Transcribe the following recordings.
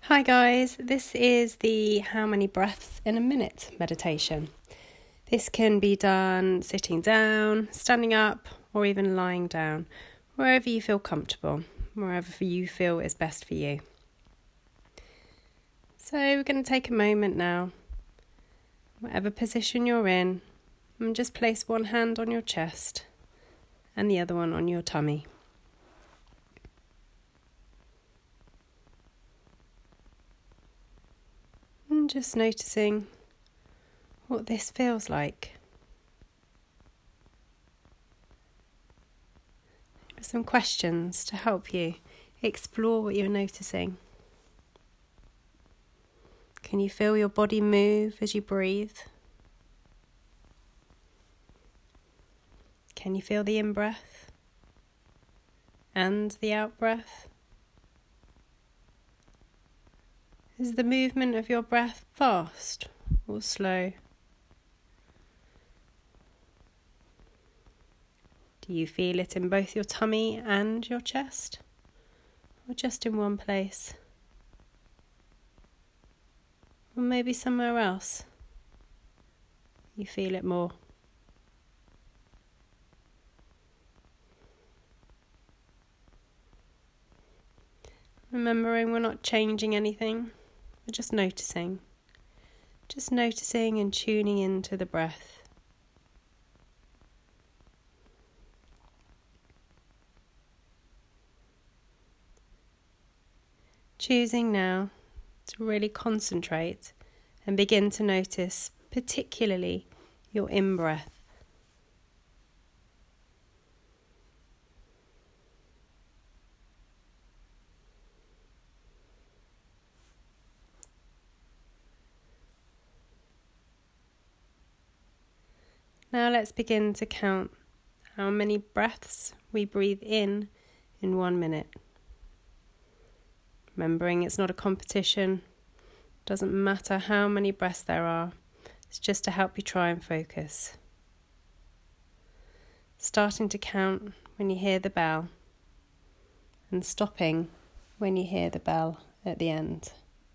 Hi guys, this is the How Many Breaths in a Minute meditation. This can be done sitting down, standing up, or even lying down, wherever you feel comfortable, wherever you feel is best for you. So we're going to take a moment now, whatever position you're in, and just place one hand on your chest and the other one on your tummy. And just noticing what this feels like. Some questions to help you explore what you're noticing. Can you feel your body move as you breathe? Can you feel the in-breath and the out-breath? Is the movement of your breath fast or slow? Do you feel it in both your tummy and your chest, or just in one place? Or maybe somewhere else you feel it more. Remembering we're not changing anything, we're just noticing. Just noticing and tuning into the breath. Choosing now to really concentrate and begin to notice particularly your in-breath. Now let's begin to count how many breaths we breathe in 1 minute. Remembering it's not a competition, doesn't matter how many breaths there are, it's just to help you try and focus. Starting to count when you hear the bell and stopping when you hear the bell at the end.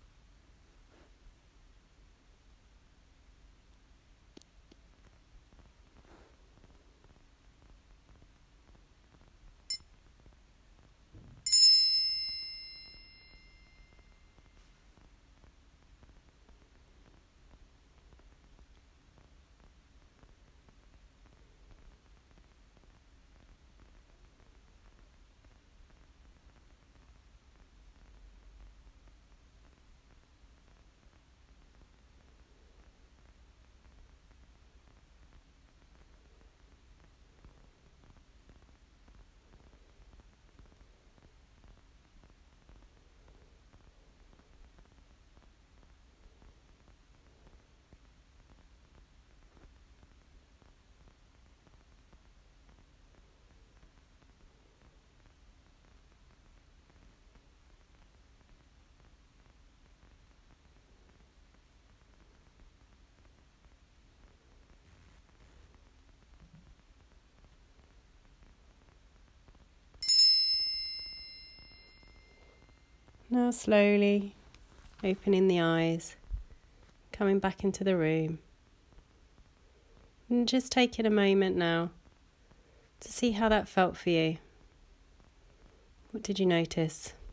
Now slowly opening the eyes, coming back into the room, and just taking a moment now to see how that felt for you. What did you notice?